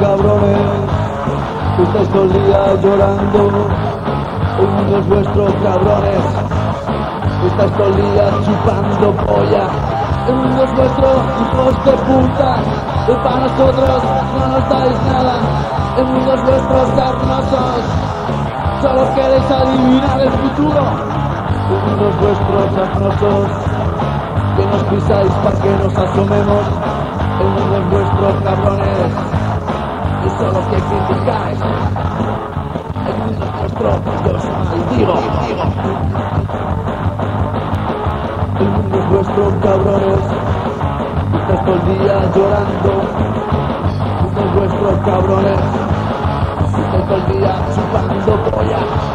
cabrones, estáis todo el día llorando. El mundo es vuestro, cabrones, estáis todo el día chupando polla. El mundo es vuestro, hijos de puta, y para nosotros no nos dais nada. El mundo es vuestro, sarnosos, solo queréis adivinar el futuro. El mundo es vuestro, sarnosos, que nos pisáis para que nos asomemos. El mundo es vuestro, cabrones, y solo que criticáis. El mundo es vuestro, yo os maldigo. El mundo es vuestro, cabrones, estáis todo el día llorando. El mundo es vuestro, cabrones, estáis todo el día chupando polla.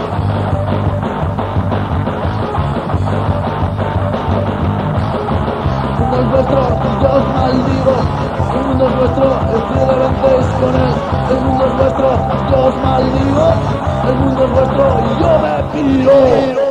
El mundo es vuestro, yo os maldigo. El mundo es vuestro, estoy levantéis con él. El mundo es vuestro, yo os maldigo. El mundo es vuestro y yo me piro.